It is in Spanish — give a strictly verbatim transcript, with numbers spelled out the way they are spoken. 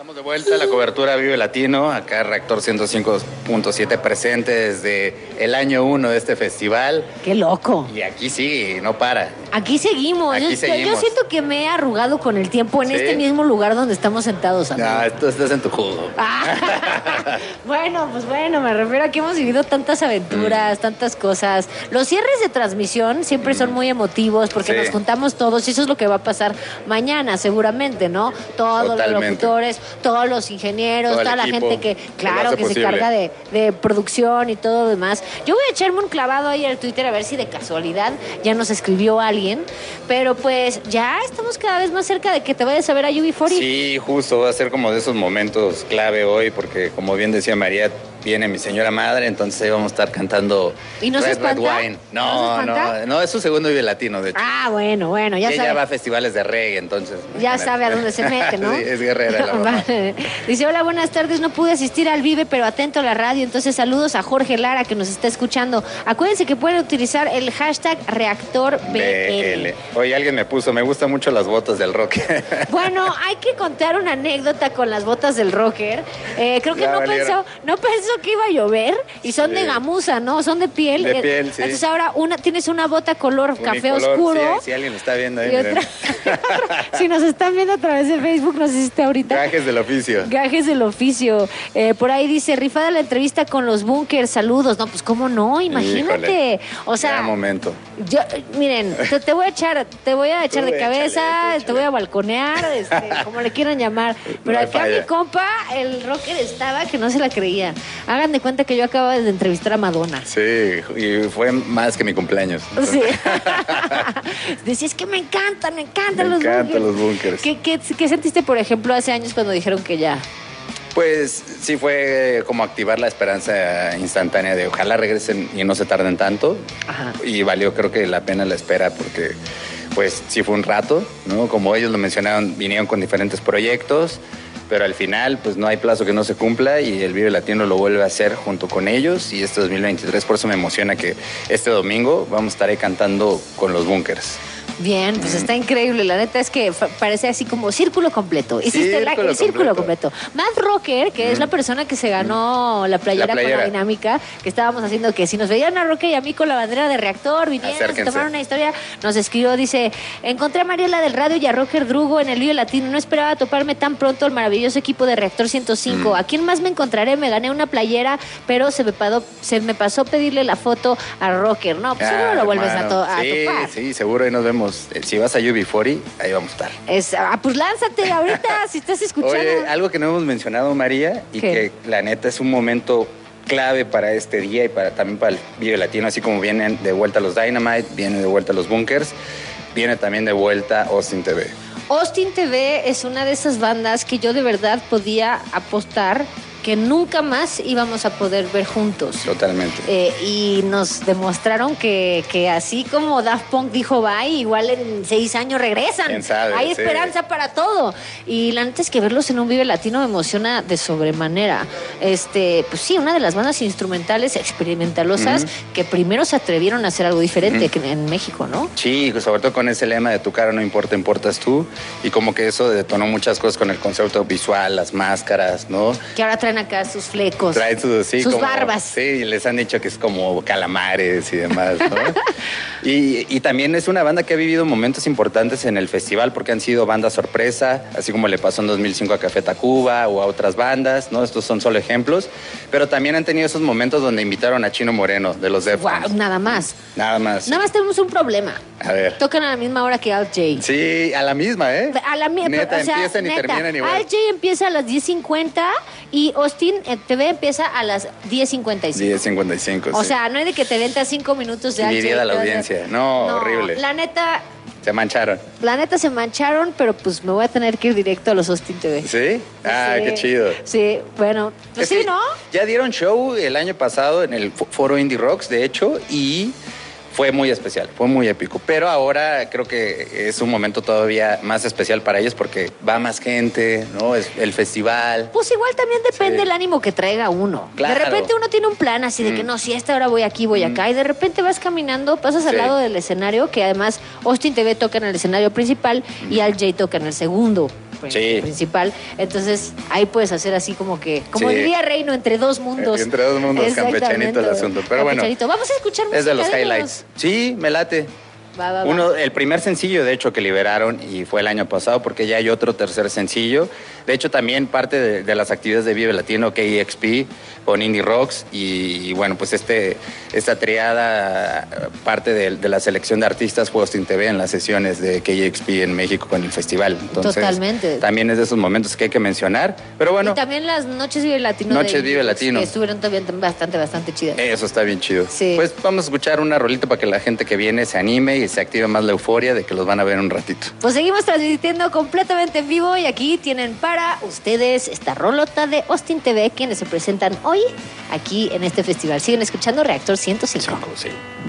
Estamos de vuelta a la cobertura Vive Latino, acá Reactor ciento cinco punto siete presente desde el año uno de este festival. ¡Qué loco! Y aquí sigue, no para. Aquí seguimos. Aquí yo, seguimos. yo siento que me he arrugado con el tiempo en ¿Sí? este mismo lugar donde estamos sentados, amigo. No, tú estás en tu jugo. Ah, bueno, pues bueno, me refiero a que hemos vivido tantas aventuras, mm. tantas cosas. Los cierres de transmisión siempre mm. son muy emotivos porque sí. nos juntamos todos y eso es lo que va a pasar mañana seguramente, ¿no? Todos Totalmente. los locutores, todos los ingenieros, Todo toda la gente que, claro, que posible. se carga de, de producción y todo lo demás. Yo voy a echarme un clavado ahí al Twitter a ver si de casualidad ya nos escribió alguien, pero pues ya estamos cada vez más cerca de que te vayas a ver a U B cuarenta. Sí, justo, va a ser como de esos momentos clave hoy, porque como bien decía María, viene mi señora madre, entonces ahí vamos a estar cantando ¿Y no Red se Red Wine. No, ¿No, no, no, es su segundo Vive Latino, de hecho. Ah, bueno, bueno, ya sabe. Ella va a festivales de reggae, entonces. Ya sabe a dónde se mete, ¿no? Sí, es guerrera la mamá. Vale. Dice, hola, buenas tardes, no pude asistir al Vive, pero atento a la radio, entonces saludos a Jorge Lara que nos está escuchando. Acuérdense que pueden utilizar el hashtag Reactor B L. Oye, alguien me puso, me gustan mucho las botas del rocker. Bueno, hay que contar una anécdota con las botas del rocker. Eh, creo que ya no pensó, no pensó que iba a llover y son sí. de gamuza, ¿no? Son de piel. De piel, sí. Entonces ahora una, tienes una bota color Unicolor, café oscuro. Sí, si alguien lo está viendo ahí, otra, si nos están viendo a través de Facebook, no sé si está ahorita. Gajes del oficio. Gajes del oficio. Eh, por ahí dice, rifada la entrevista con los bunkers, saludos. No, pues cómo no, imagínate. Híjole, o sea, gran momento. Yo, miren, te, te voy a echar, te voy a echar tú de cabeza, échale, échale. te voy a balconear, este, como le quieran llamar. Pero no acá mi compa, el rocker estaba que no se la creía. Hagan de cuenta que yo acabo de entrevistar a Madonna. Sí, y fue más que mi cumpleaños. Sí. Decía, es que me encantan, me encantan me los encantan bunkers. los bunkers. ¿Qué, qué, ¿Qué sentiste, por ejemplo, hace años cuando dijeron que ya? Pues sí fue como activar la esperanza instantánea de ojalá regresen y no se tarden tanto. Ajá. Y valió creo que la pena la espera porque pues sí fue un rato, ¿no? Como ellos lo mencionaron, vinieron con diferentes proyectos, pero al final pues no hay plazo que no se cumpla y el Vive Latino lo vuelve a hacer junto con ellos y este dos mil veintitrés, por eso me emociona que este domingo vamos a estar ahí cantando con los bunkers. Bien, pues está increíble. La neta es que parece así como círculo completo. Hiciste círculo, la, el círculo completo. completo. Matt Rocker, que mm. es la persona que se ganó la playera, la playera con la dinámica, que estábamos haciendo que si nos veían a Rocker y a mí con la bandera de Reactor, vinieron, se tomaron una historia, nos escribió, dice, encontré a Mariela del radio y a Rocker Drugo en el Vive Latino. No esperaba toparme tan pronto el maravilloso equipo de Reactor ciento cinco. Mm. ¿A quién más me encontraré? Me gané una playera, pero se me, pasó, se me pasó pedirle la foto a Rocker. No, pues ah, seguro lo vuelves a, to a sí, topar. Sí, seguro, ahí nos vemos. Si vas a U B cuarenta, ahí vamos a estar. Es, ah, pues lánzate ahorita, si estás escuchando. Oye, algo que no hemos mencionado, María, y ¿qué? Que la neta es un momento clave para este día y para también para el Vive Latino, así como vienen de vuelta los Dynamite, vienen de vuelta los Bunkers, viene también de vuelta Austin T V. Austin T V es una de esas bandas que yo de verdad podía apostar que nunca más íbamos a poder ver juntos. Totalmente. Eh, y nos demostraron que, que así como Daft Punk dijo bye, igual en seis años regresan. ¿Quién sabe? Hay sí. esperanza para todo. Y la neta es que verlos en un Vive Latino me emociona de sobremanera. Este, pues sí, una de las bandas instrumentales experimentalosas mm-hmm. que primero se atrevieron a hacer algo diferente mm-hmm. que en México, ¿no? Sí, sobre todo con ese lema de tu cara no importa, importas tú. Y como que eso detonó muchas cosas con el concepto visual, las máscaras, ¿no? Que ahora traen acá sus flecos, traen sus, sí, sus como, barbas. Sí, les han dicho que es como calamares y demás, ¿no? y, y también es una banda que ha vivido momentos importantes en el festival porque han sido bandas sorpresa, así como le pasó en dos mil cinco a Café Tacuba o a otras bandas, ¿no? Estos son solo ejemplos, pero también han tenido esos momentos donde invitaron a Chino Moreno de los Deftones. Wow, nada más. Nada más. Nada más tenemos un problema. A ver. Tocan a la misma hora que Alt J. Sí, a la misma, ¿eh? A la misma. Neta, o sea, empiezan neta, y terminan igual. Alt J empieza a las diez cincuenta y Austin T V empieza a las diez cincuenta y cinco. diez cincuenta y cinco, O sí. sea, no hay de que te ventas cinco minutos de Alt J. Dividida la audiencia. No, no, horrible. La neta... Se mancharon. La neta se mancharon, pero pues me voy a tener que ir directo a los Austin T V. ¿Sí? Ah, sí, qué chido. Sí, bueno, pues sí, ¿no? Ya dieron show el año pasado en el Foro Indie Rocks, de hecho, y fue muy especial, fue muy épico. Pero ahora creo que es un momento todavía más especial para ellos porque va más gente, ¿no? Es el festival. Pues igual también depende sí. el ánimo que traiga uno. Claro. De repente uno tiene un plan así de que mm. no, si a esta hora voy aquí, voy mm. acá. Y de repente vas caminando, pasas al sí. lado del escenario, que además Austin T V toca en el escenario principal mm. y Alt J toca en el segundo. sí. principal. Entonces, ahí puedes hacer así como que, como sí. diría Reino, entre dos mundos. Entre dos mundos, campechanito el asunto. Pero bueno, vamos a escuchar música es de los de highlights. ellos. Sí, me late. Va, va, Uno, va. el primer sencillo, de hecho, que liberaron, y fue el año pasado, porque ya hay otro tercer sencillo. De hecho, también parte de, de las actividades de Vive Latino, K E X P, con Indie Rocks, y, y bueno, pues este, esta triada, parte de, de la selección de artistas fue Austin T V en las sesiones de K E X P en México con el festival. Entonces, totalmente. También es de esos momentos que hay que mencionar, pero bueno. Y también las Noches Vive Latino. Noches Vive Latino. Que estuvieron también bastante, bastante chidas. Eso está bien chido. Sí. Pues vamos a escuchar una rolita para que la gente que viene se anime y se active más la euforia de que los van a ver un ratito. Pues seguimos transmitiendo completamente en vivo y aquí tienen para ustedes esta rolota de Austin T V, quienes se presentan hoy aquí en este festival. Siguen escuchando Reactor ciento cinco. Sí.